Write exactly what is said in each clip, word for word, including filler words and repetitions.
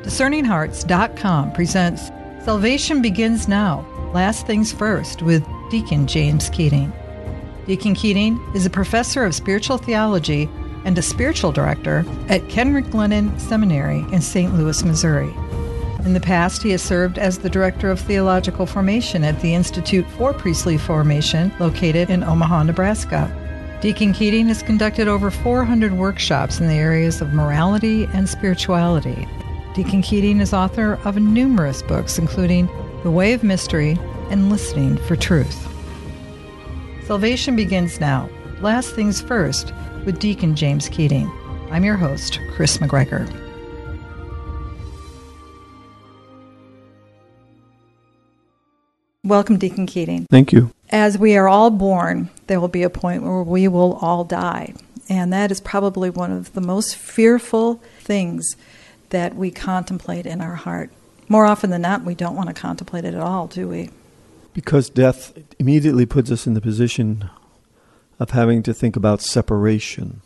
discerning hearts dot com presents Salvation Begins Now, Last Things First with Deacon James Keating. Deacon Keating is a professor of spiritual theology and a spiritual director at Kenrick Glennon Seminary in Saint Louis, Missouri. In the past, he has served as the Director of Theological Formation at the Institute for Priestly Formation, located in Omaha, Nebraska. Deacon Keating has conducted over four hundred workshops in the areas of morality and spirituality. Deacon Keating is author of numerous books, including The Way of Mystery and Listening for Truth. Salvation Begins Now, Last Things First, with Deacon James Keating. I'm your host, Chris McGregor. Welcome, Deacon Keating. Thank you. As we are all born, there will be a point where we will all die. And that is probably one of the most fearful things that we contemplate in our heart. More often than not, we don't want to contemplate it at all, do we? Because death immediately puts us in the position of having to think about separation.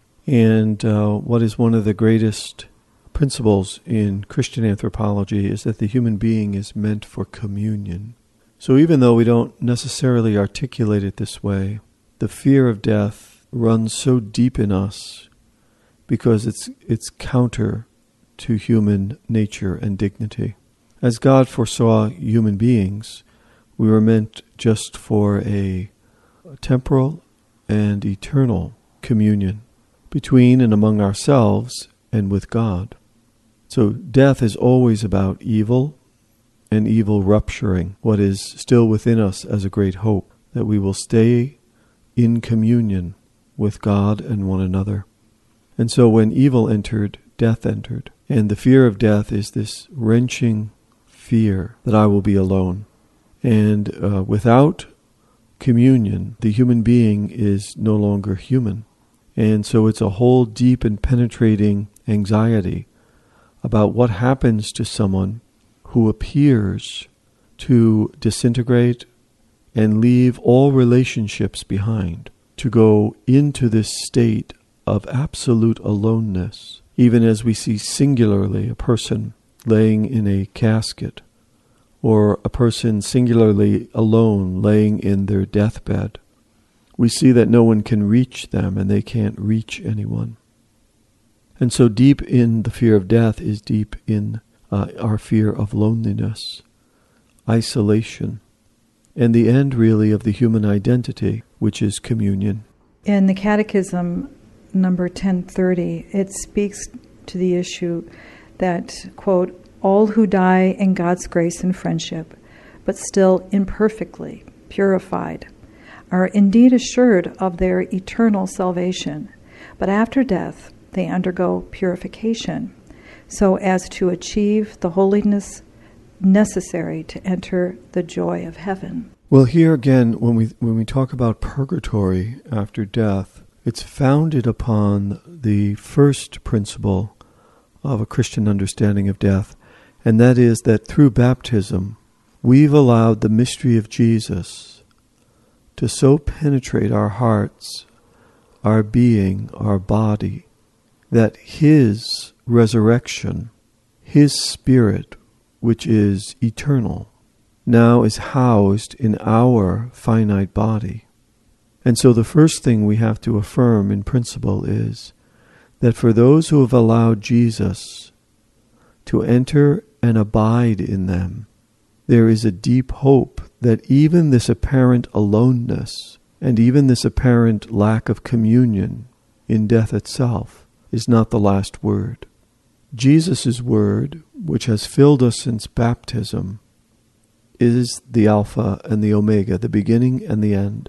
And uh, what is one of the greatest principles in Christian anthropology is that the human being is meant for communion. So even though we don't necessarily articulate it this way, the fear of death runs so deep in us because it's it's counter to human nature and dignity. As God foresaw human beings, we were meant just for a temporal and eternal communion between and among ourselves and with God. So death is always about evil, and evil rupturing what is still within us as a great hope, that we will stay in communion with God and one another. And so when evil entered, death entered. And the fear of death is this wrenching fear that I will be alone. And uh, without communion, the human being is no longer human. And so it's a whole deep and penetrating anxiety about what happens to someone who appears to disintegrate and leave all relationships behind, to go into this state of absolute aloneness, even as we see singularly a person laying in a casket, or a person singularly alone laying in their deathbed. We see that no one can reach them and they can't reach anyone. And so deep in the fear of death is deep in uh, our fear of loneliness, isolation, and the end really of the human identity, which is communion. In the Catechism number ten thirty, it speaks to the issue that, quote, all who die in God's grace and friendship, but still imperfectly purified, are indeed assured of their eternal salvation, but after death they undergo purification, so as to achieve the holiness necessary to enter the joy of heaven. Well, here again, when we when we talk about purgatory after death, it's founded upon the first principle of a Christian understanding of death, and that is that through baptism, we've allowed the mystery of Jesus to so penetrate our hearts, our being, our body, that His resurrection, His Spirit, which is eternal, now is housed in our finite body. And so the first thing we have to affirm in principle is that for those who have allowed Jesus to enter and abide in them, there is a deep hope that even this apparent aloneness and even this apparent lack of communion in death itself is not the last word. Jesus' word, which has filled us since baptism, is the Alpha and the Omega, the beginning and the end.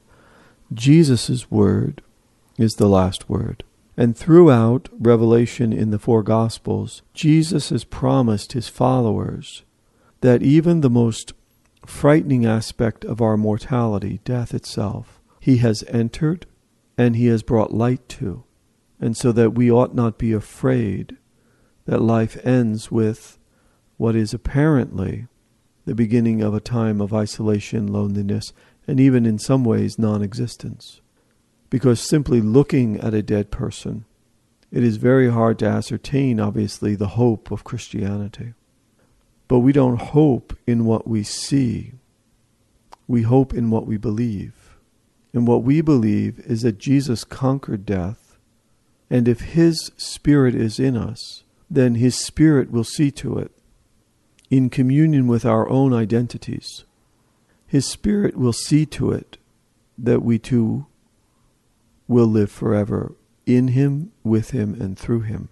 Jesus' word is the last word. And throughout Revelation in the four Gospels, Jesus has promised His followers that even the most frightening aspect of our mortality, death itself, He has entered and He has brought light to. And so that we ought not be afraid that life ends with what is apparently the beginning of a time of isolation, loneliness, and even in some ways non-existence. Because simply looking at a dead person it is very hard to ascertain, obviously, the hope of Christianity. But we don't hope in what we see. We hope in what we believe. And what we believe is that Jesus conquered death, and if His Spirit is in us, then His Spirit will see to it, in communion with our own identities. His Spirit will see to it that we too will live forever in Him, with Him, and through Him.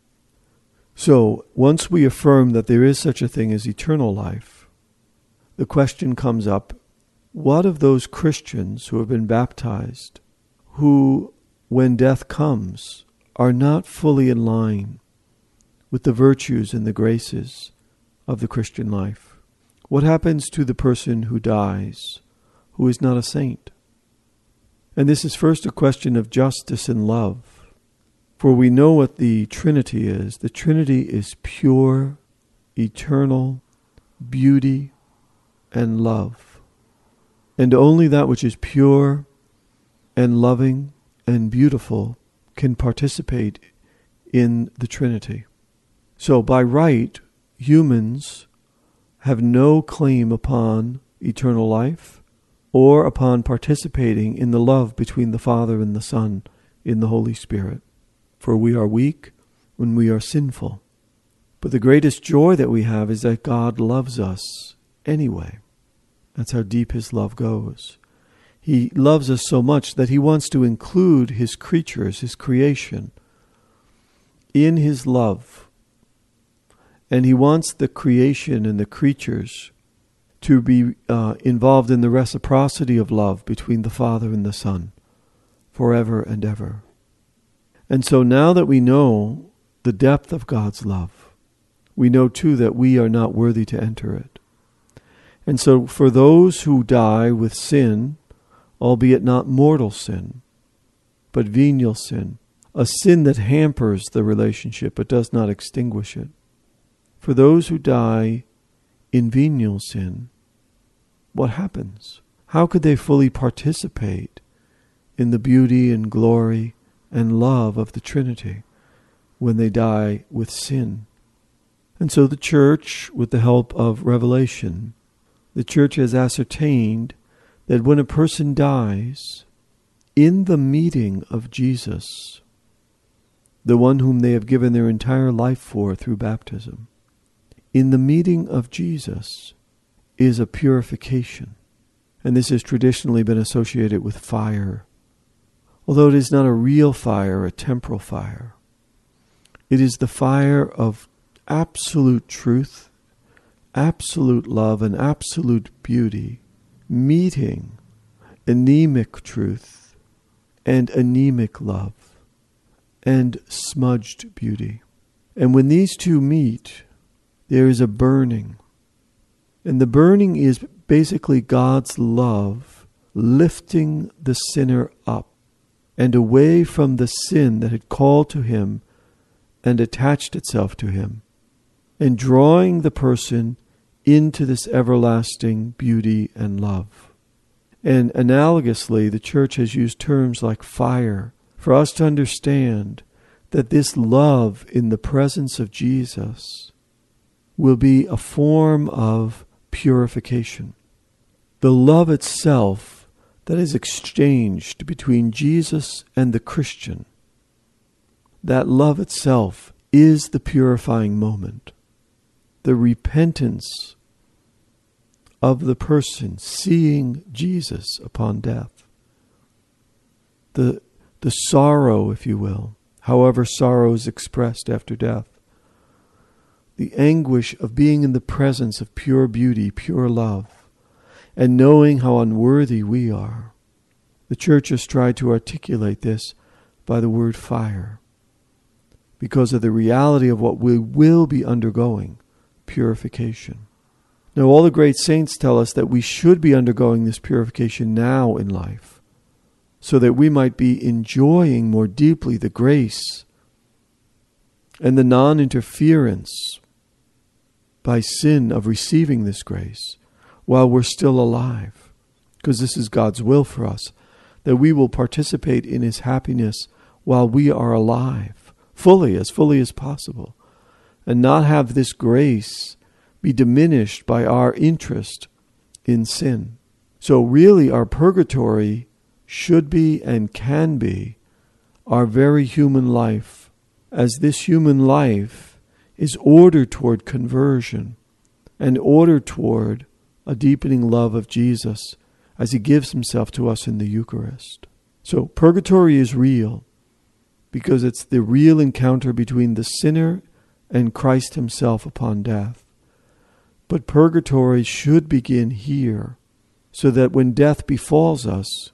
So, once we affirm that there is such a thing as eternal life, the question comes up, what of those Christians who have been baptized, who, when death comes, are not fully in line with the virtues and the graces of the Christian life? What happens to the person who dies, who is not a saint? And this is first a question of justice and love. For we know what the Trinity is. The Trinity is pure, eternal, beauty, and love. And only that which is pure and loving and beautiful can participate in the Trinity. So by right, humans have no claim upon eternal life or upon participating in the love between the Father and the Son in the Holy Spirit. For we are weak when we are sinful. But the greatest joy that we have is that God loves us anyway. That's how deep His love goes. He loves us so much that He wants to include His creatures, His creation, in His love. And He wants the creation and the creatures to be uh, involved in the reciprocity of love between the Father and the Son, forever and ever. And so now that we know the depth of God's love, we know too that we are not worthy to enter it. And so for those who die with sin, albeit not mortal sin, but venial sin, a sin that hampers the relationship but does not extinguish it, for those who die in venial sin, what happens? How could they fully participate in the beauty and glory and love of the Trinity when they die with sin? And so the Church, with the help of revelation, the Church has ascertained that when a person dies in the meeting of Jesus, the one whom they have given their entire life for through baptism, in the meeting of Jesus is a purification. And this has traditionally been associated with fire. Although it is not a real fire, a temporal fire. It is the fire of absolute truth, absolute love, and absolute beauty, meeting anemic truth and anemic love and smudged beauty. And when these two meet, there is a burning. And the burning is basically God's love lifting the sinner up and away from the sin that had called to Him and attached itself to Him, and drawing the person into this everlasting beauty and love. And analogously, the Church has used terms like fire for us to understand that this love in the presence of Jesus will be a form of purification. The love itself that is exchanged between Jesus and the Christian, that love itself is the purifying moment. The repentance of the person seeing Jesus upon death. The, the sorrow, if you will, however sorrow is expressed after death. The anguish of being in the presence of pure beauty, pure love, and knowing how unworthy we are. The Church has tried to articulate this by the word fire, because of the reality of what we will be undergoing, purification. Now, all the great saints tell us that we should be undergoing this purification now in life, so that we might be enjoying more deeply the grace and the non-interference by sin of receiving this grace while we're still alive. Because this is God's will for us, that we will participate in His happiness while we are alive, fully, as fully as possible, and not have this grace be diminished by our interest in sin. So really our purgatory should be and can be our very human life, as this human life is ordered toward conversion and ordered toward a deepening love of Jesus as he gives himself to us in the Eucharist. So purgatory is real because it's the real encounter between the sinner and Christ himself upon death. But purgatory should begin here, so that when death befalls us,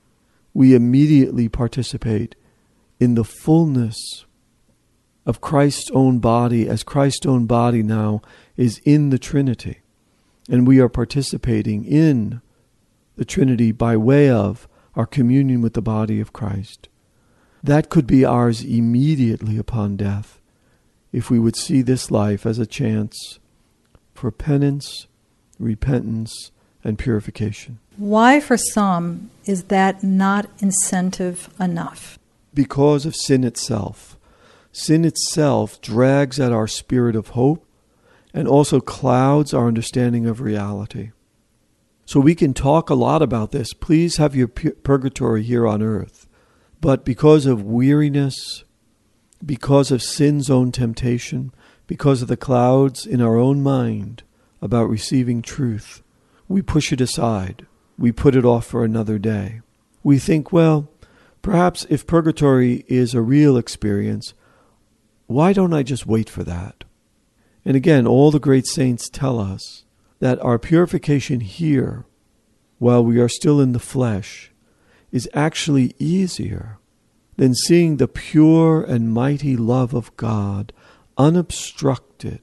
we immediately participate in the fullness of Christ's own body, as Christ's own body now is in the Trinity. And we are participating in the Trinity by way of our communion with the body of Christ. That could be ours immediately upon death, if we would see this life as a chance for penance, repentance, and purification. Why, for some, is that not incentive enough? Because of sin itself. Sin itself drags at our spirit of hope and also clouds our understanding of reality. So we can talk a lot about this. Please have your purgatory here on earth. But because of weariness, because of sin's own temptation, because of the clouds in our own mind about receiving truth, we push it aside. We put it off for another day. We think, well, perhaps if purgatory is a real experience, why don't I just wait for that? And again, all the great saints tell us that our purification here, while we are still in the flesh, is actually easier than seeing the pure and mighty love of God unobstructed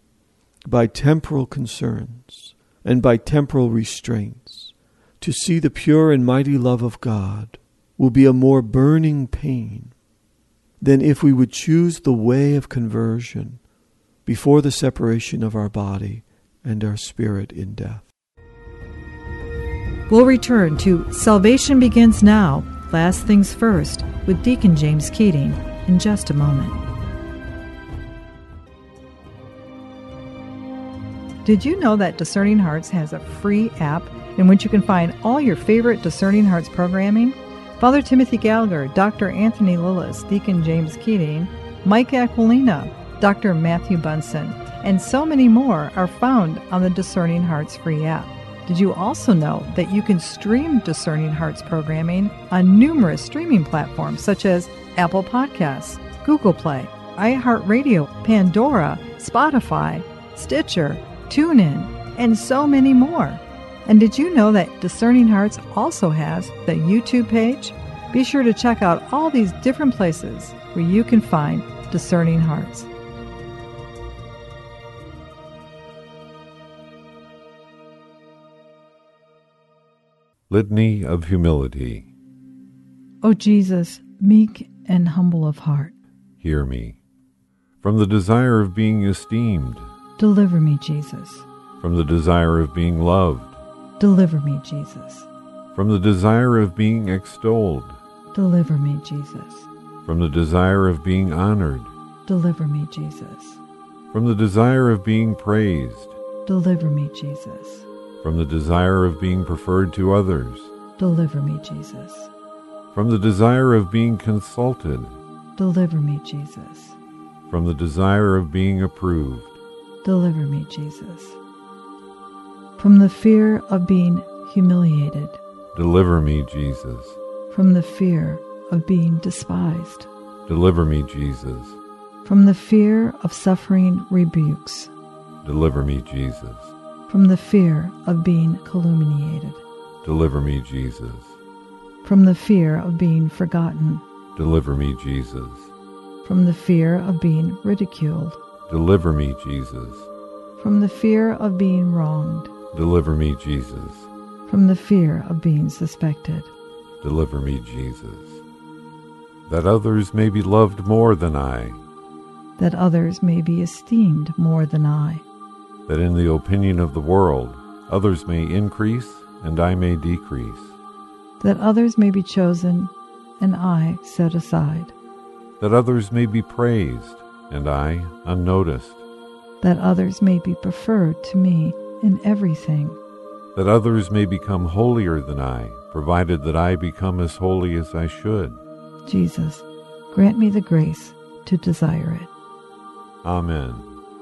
by temporal concerns and by temporal restraints. To see the pure and mighty love of God will be a more burning pain than if we would choose the way of conversion before the separation of our body and our spirit in death. We'll return to Salvation Begins Now, Last Things First, with Deacon James Keating in just a moment. Did you know that Discerning Hearts has a free app in which you can find all your favorite Discerning Hearts programming? Father Timothy Gallagher, Doctor Anthony Lillis, Deacon James Keating, Mike Aquilina, Doctor Matthew Bunson, and so many more are found on the Discerning Hearts free app. Did you also know that you can stream Discerning Hearts programming on numerous streaming platforms such as Apple Podcasts, Google Play, iHeartRadio, Pandora, Spotify, Stitcher, TuneIn, and so many more? And did you know that Discerning Hearts also has the YouTube page? Be sure to check out all these different places where you can find Discerning Hearts. Litany of Humility. O Jesus, meek and humble of heart, Hear me. From the desire of being esteemed, deliver me, Jesus. From the desire of being loved, Deliver me, Jesus. from the desire of being extolled, Deliver me, Jesus. from the desire of being honored, Deliver me, Jesus. from the desire of being praised, Deliver me, Jesus. from the desire of being preferred to others, Deliver me, Jesus. from the desire of being consulted, Deliver me, Jesus. from the desire of being approved, Deliver me, Jesus. From the fear of being humiliated, deliver me, Jesus. from the fear of being despised, Deliver me, Jesus. from the fear of suffering rebukes, Deliver me, Jesus. from the fear of being calumniated, Deliver me, Jesus. from the fear of being forgotten, Deliver me, Jesus. from the fear of being ridiculed, Deliver me, Jesus. from the fear of being wronged, Deliver me, Jesus. from the fear of being suspected, Deliver me, Jesus. That others may be loved more than I, that others may be esteemed more than I, that in the opinion of the world others may increase and I may decrease, that others may be chosen and I set aside, that others may be praised, and I unnoticed, that others may be preferred to me in everything, that others may become holier than I, provided that I become as holy as I should. Jesus, grant me the grace to desire it. Amen.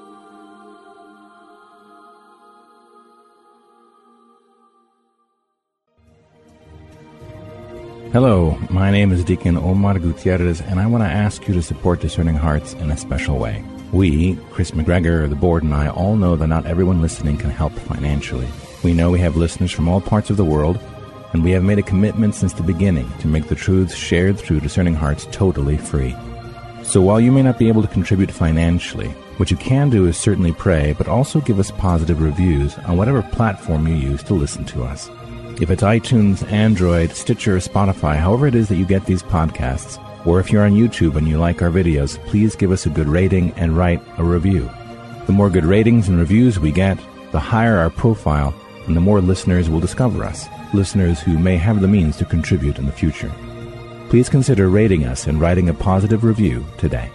Hello, my name is Deacon Omar Gutierrez, and I want to ask you to support Discerning Hearts in a special way. We, Chris McGregor, the board, and I all know that not everyone listening can help financially. We know we have listeners from all parts of the world, and we have made a commitment since the beginning to make the truths shared through Discerning Hearts totally free. So while you may not be able to contribute financially, what you can do is certainly pray, but also give us positive reviews on whatever platform you use to listen to us. If it's iTunes, Android, Stitcher, or Spotify, however it is that you get these podcasts, or if you're on YouTube and you like our videos, please give us a good rating and write a review. The more good ratings and reviews we get, the higher our profile, and the more listeners will discover us, listeners who may have the means to contribute in the future. Please consider rating us and writing a positive review today.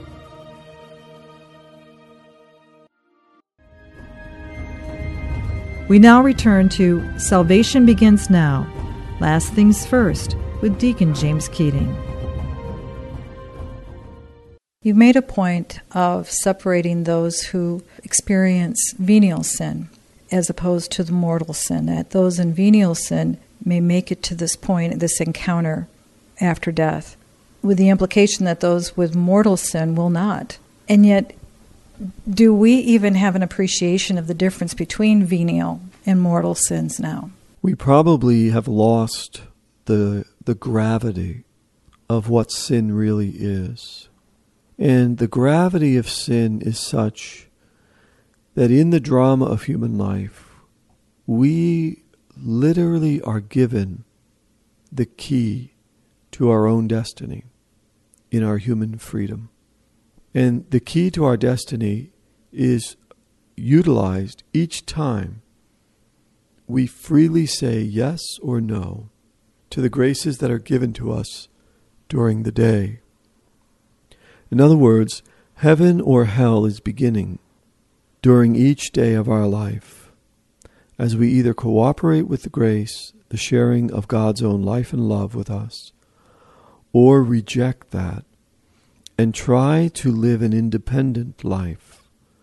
We now return to Salvation Begins Now, Last Things First, with Deacon James Keating. You've made a point of separating those who experience venial sin as opposed to the mortal sin, that those in venial sin may make it to this point, this encounter after death, with the implication that those with mortal sin will not. And yet, do we even have an appreciation of the difference between venial and mortal sins now? We probably have lost the the gravity of what sin really is. And the gravity of sin is such that in the drama of human life, we literally are given the key to our own destiny in our human freedom. And the key to our destiny is utilized each time we freely say yes or no to the graces that are given to us during the day. In other words, heaven or hell is beginning during each day of our life as we either cooperate with the grace, the sharing of God's own life and love with us, or reject that and try to live an independent life,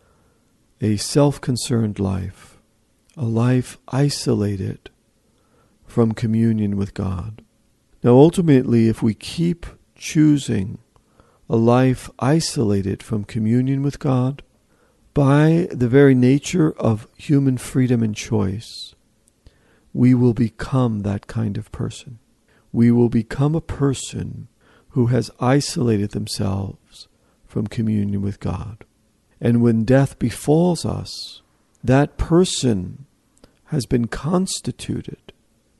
a self-concerned life, a life isolated from communion with God. Now, ultimately, if we keep choosing a life isolated from communion with God, by the very nature of human freedom and choice, we will become that kind of person. We will become a person who has isolated themselves from communion with God. And when death befalls us, that person has been constituted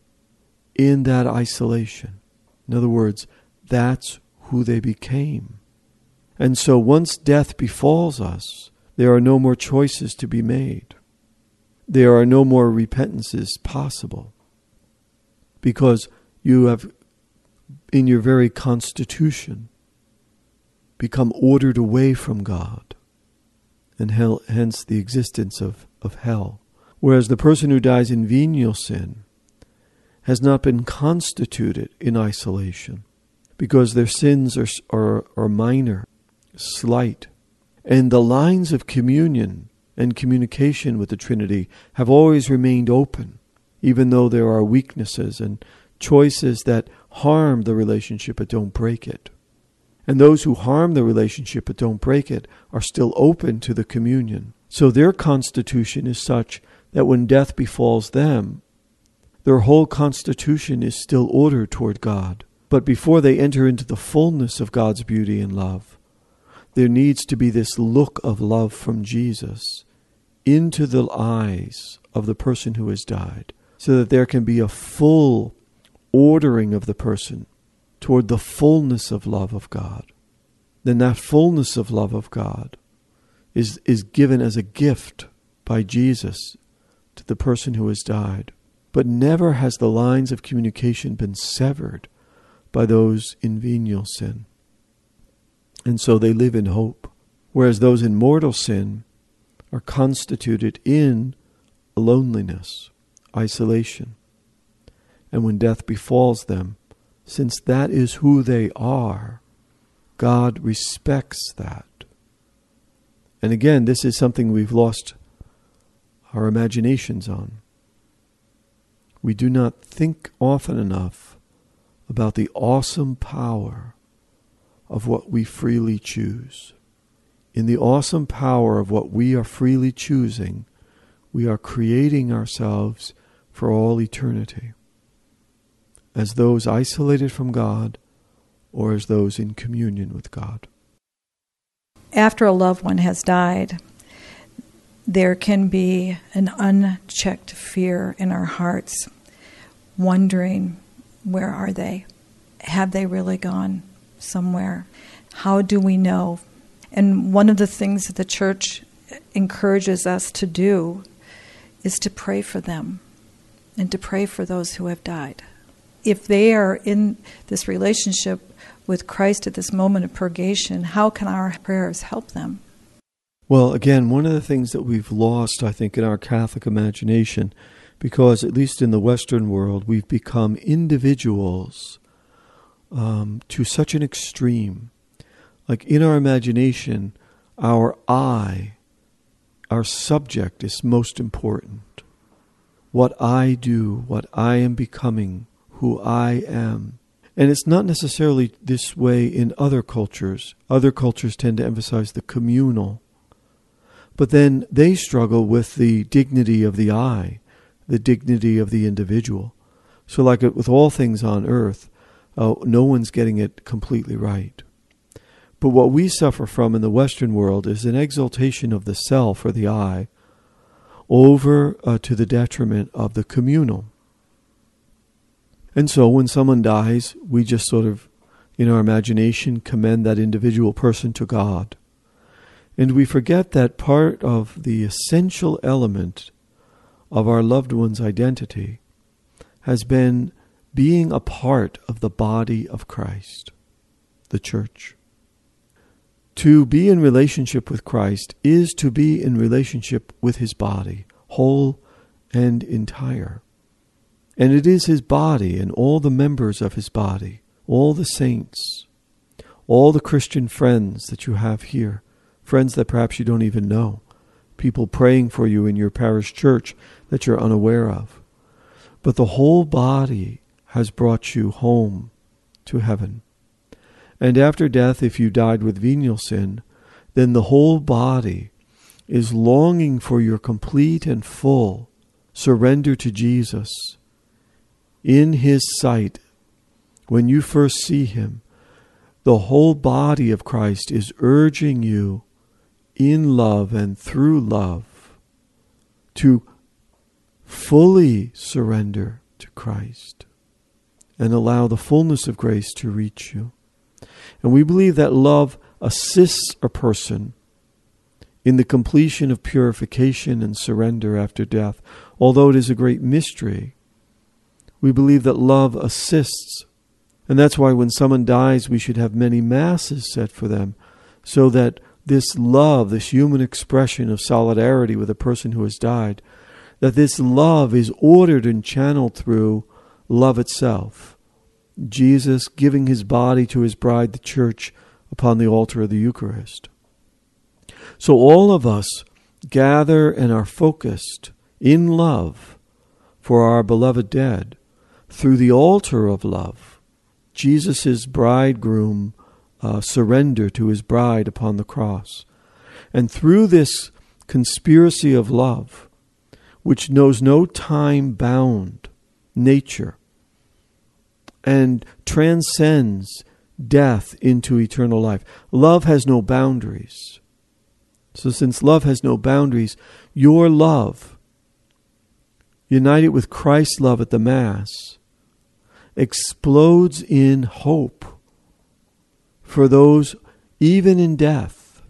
in that isolation. In other words, that's who they became. And so once death befalls us, there are no more choices to be made. There are no more repentances possible, because you have, in your very constitution, become ordered away from God, and hell, hence the existence of, of hell. Whereas the person who dies in venial sin has not been constituted in isolation, because their sins are, are, are minor, slight, and the lines of communion and communication with the Trinity have always remained open, even though there are weaknesses and choices that harm the relationship but don't break it. And those who harm the relationship but don't break it are still open to the communion. So their constitution is such that when death befalls them, their whole constitution is still ordered toward God. But before they enter into the fullness of God's beauty and love, there needs to be this look of love from Jesus into the eyes of the person who has died, so that there can be a full ordering of the person toward the fullness of love of God. Then that fullness of love of God is, is given as a gift by Jesus to the person who has died. But never has the lines of communication been severed by those in venial sin. And so they live in hope. Whereas those in mortal sin are constituted in loneliness, isolation. And when death befalls them, since that is who they are, God respects that. And again, this is something we've lost our imaginations on. We do not think often enough about the awesome power of what we freely choose. In the awesome power of what we are freely choosing, we are creating ourselves for all eternity, as those isolated from God or as those in communion with God. After a loved one has died, there can be an unchecked fear in our hearts, wondering, where are they? Have they really gone somewhere? How do we know? And one of the things that the church encourages us to do is to pray for them and to pray for those who have died. If they are in this relationship with Christ at this moment of purgation, how can our prayers help them? Well, again, one of the things that we've lost, I think, in our Catholic imagination, because at least in the Western world, we've become individuals um, to such an extreme. Like in our imagination, our I, our subject is most important. What I do, what I am becoming, who I am. And it's not necessarily this way in other cultures. Other cultures tend to emphasize the communal. But then they struggle with the dignity of the I, the dignity of the individual. So like with all things on earth, uh, no one's getting it completely right. But what we suffer from in the Western world is an exaltation of the self or the I over uh, to the detriment of the communal. And so when someone dies, we just sort of, in our imagination, commend that individual person to God. And we forget that part of the essential element of our loved one's identity has been being a part of the body of Christ, the church. To be in relationship with Christ is to be in relationship with his body, whole and entire. And it is his body and all the members of his body, all the saints, all the Christian friends that you have here, friends that perhaps you don't even know, people praying for you in your parish church that you're unaware of. But the whole body has brought you home to heaven. And after death, if you died with venial sin, then the whole body is longing for your complete and full surrender to Jesus. In his sight, when you first see him, the whole body of Christ is urging you in love and through love to fully surrender to Christ and allow the fullness of grace to reach you. And we believe that love assists a person in the completion of purification and surrender after death. Although it is a great mystery, we believe that love assists. And that's why when someone dies, we should have many masses said for them, so that this love, this human expression of solidarity with a person who has died, that this love is ordered and channeled through love itself. Jesus giving his body to his bride, the church, upon the altar of the Eucharist. So all of us gather and are focused in love for our beloved dead through the altar of love. Jesus' bridegroom uh, surrender to his bride upon the cross. And through this conspiracy of love, which knows no time-bound nature and transcends death into eternal life. Love has no boundaries. So since love has no boundaries, your love, united with Christ's love at the Mass, explodes in hope for those even in death.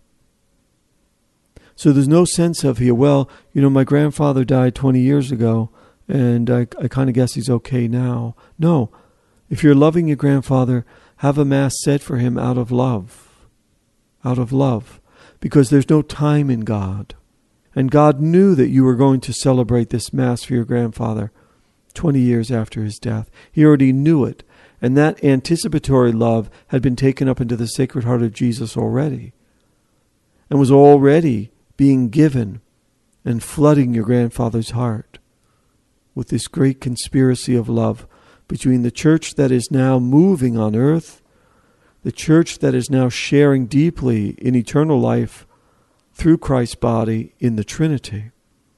So there's no sense of here, well, you know, my grandfather died twenty years ago, and I, I kind of guess he's okay now. No. If you're loving your grandfather, have a Mass said for him out of love. out of love, because there's no time in God. And God knew that you were going to celebrate this Mass for your grandfather twenty years after his death. He already knew it. And that anticipatory love had been taken up into the Sacred Heart of Jesus already, and was already being given and flooding your grandfather's heart with this great conspiracy of love between the church that is now moving on earth, the church that is now sharing deeply in eternal life through Christ's body in the Trinity,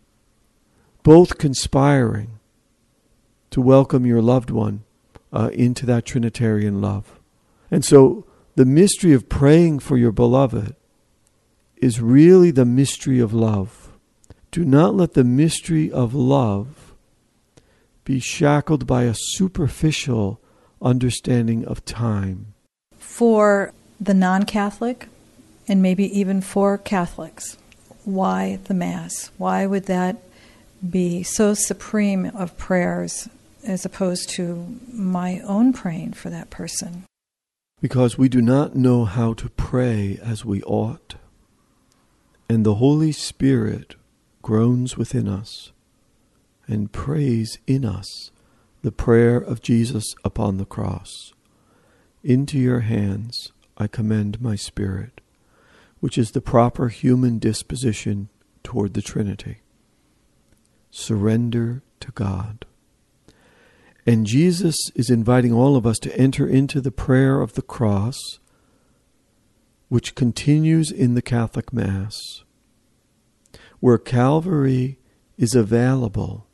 both conspiring to welcome your loved one uh, into that Trinitarian love. And so the mystery of praying for your beloved is really the mystery of love. Do not let the mystery of love be shackled by a superficial understanding of time. For the non-Catholic, and maybe even for Catholics, why the Mass? Why would that be so supreme of prayers as opposed to my own praying for that person? Because we do not know how to pray as we ought. And the Holy Spirit groans within us and prays in us the prayer of Jesus upon the cross. Into your hands I commend my spirit, which is the proper human disposition toward the Trinity. Surrender to God. And Jesus is inviting all of us to enter into the prayer of the cross, which continues in the Catholic Mass, where Calvary is available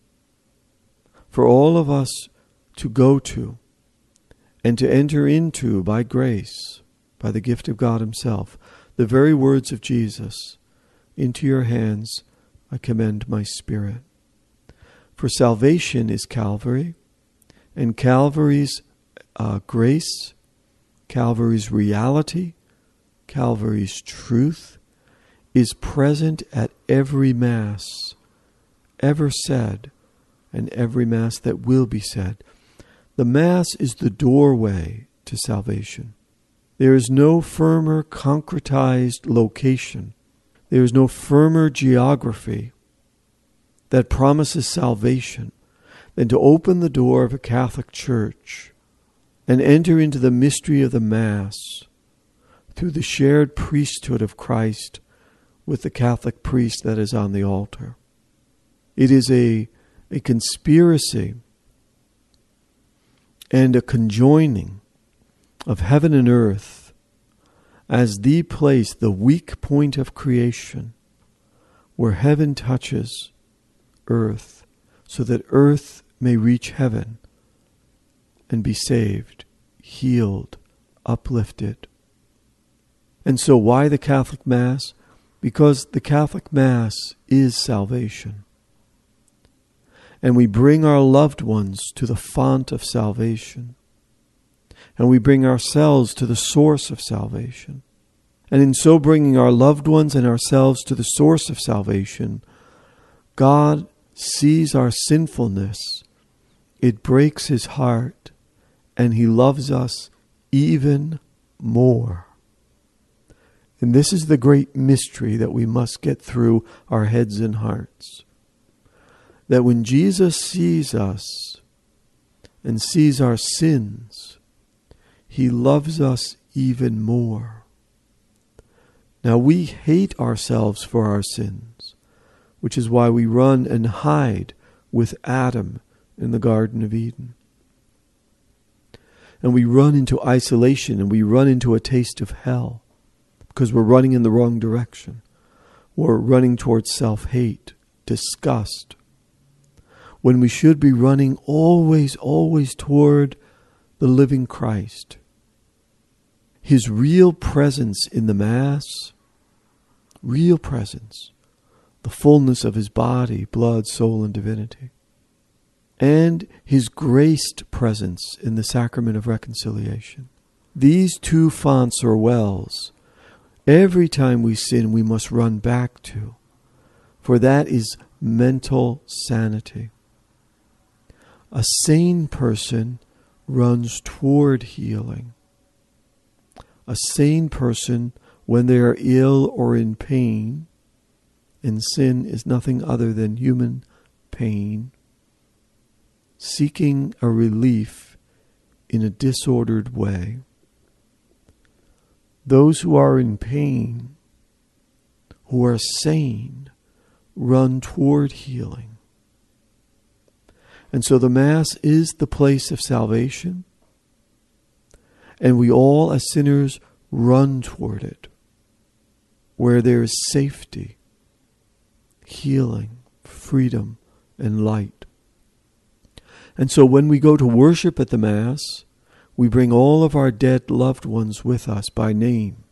for all of us to go to and to enter into by grace, by the gift of God Himself, the very words of Jesus, into your hands I commend my spirit. For salvation is Calvary, and Calvary's uh, grace, Calvary's reality, Calvary's truth is present at every Mass ever said and every Mass that will be said. The Mass is the doorway to salvation. There is no firmer concretized location. There is no firmer geography that promises salvation than to open the door of a Catholic Church and enter into the mystery of the Mass through the shared priesthood of Christ with the Catholic priest that is on the altar. It is a, a conspiracy and a conjoining of heaven and earth as the place, the weak point of creation, where heaven touches earth so that earth may reach heaven and be saved, healed, uplifted. And so why the Catholic Mass? Because the Catholic Mass is salvation. And we bring our loved ones to the font of salvation. And we bring ourselves to the source of salvation. And in so bringing our loved ones and ourselves to the source of salvation, God sees our sinfulness. It breaks His heart, and He loves us even more. And this is the great mystery that we must get through our heads and hearts. That when Jesus sees us and sees our sins, He loves us even more. Now we hate ourselves for our sins, which is why we run and hide with Adam in the Garden of Eden. And we run into isolation, and we run into a taste of hell, because we're running in the wrong direction. We're running towards self-hate, disgust, when we should be running always, always toward the living Christ. His real presence in the Mass, real presence, the fullness of His body, blood, soul, and divinity, and His graced presence in the sacrament of reconciliation. These two fonts or wells, every time we sin, we must run back to, for that is mental sanity. A sane person runs toward healing. A sane person when they are ill or in pain, and sin is nothing other than human pain, seeking a relief in a disordered way. Those who are in pain, who are sane, run toward healing. And so the Mass is the place of salvation, and we all as sinners run toward it, where there is safety, healing, freedom, and light. And so when we go to worship at the Mass, we bring all of our dead loved ones with us by name.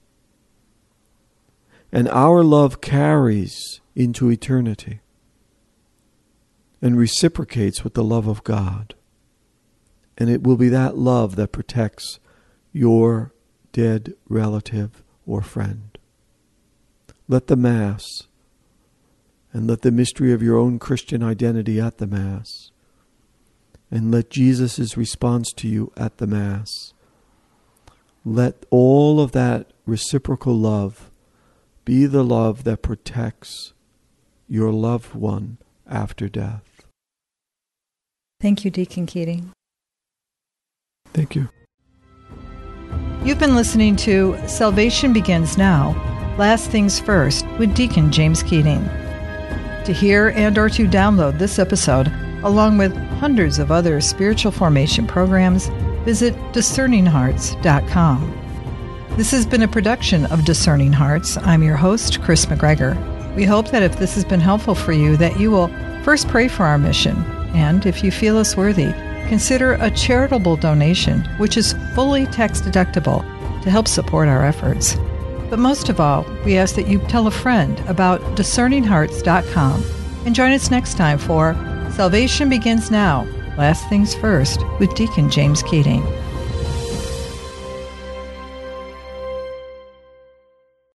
And our love carries into eternity and reciprocates with the love of God. And it will be that love that protects your dead relative or friend. Let the Mass and let the mystery of your own Christian identity at the Mass, and let Jesus' response to you at the Mass, let all of that reciprocal love be the love that protects your loved one after death. Thank you, Deacon Keating. Thank you. You've been listening to Salvation Begins Now, Last Things First with Deacon James Keating. To hear and or to download this episode, along with hundreds of other spiritual formation programs, visit discerning hearts dot com. This has been a production of Discerning Hearts. I'm your host, Chris McGregor. We hope that if this has been helpful for you, that you will first pray for our mission, and if you feel us worthy, consider a charitable donation, which is fully tax deductible, to help support our efforts. But most of all, we ask that you tell a friend about discerning hearts dot com and join us next time for Salvation Begins Now, Last Things First with Deacon James Keating.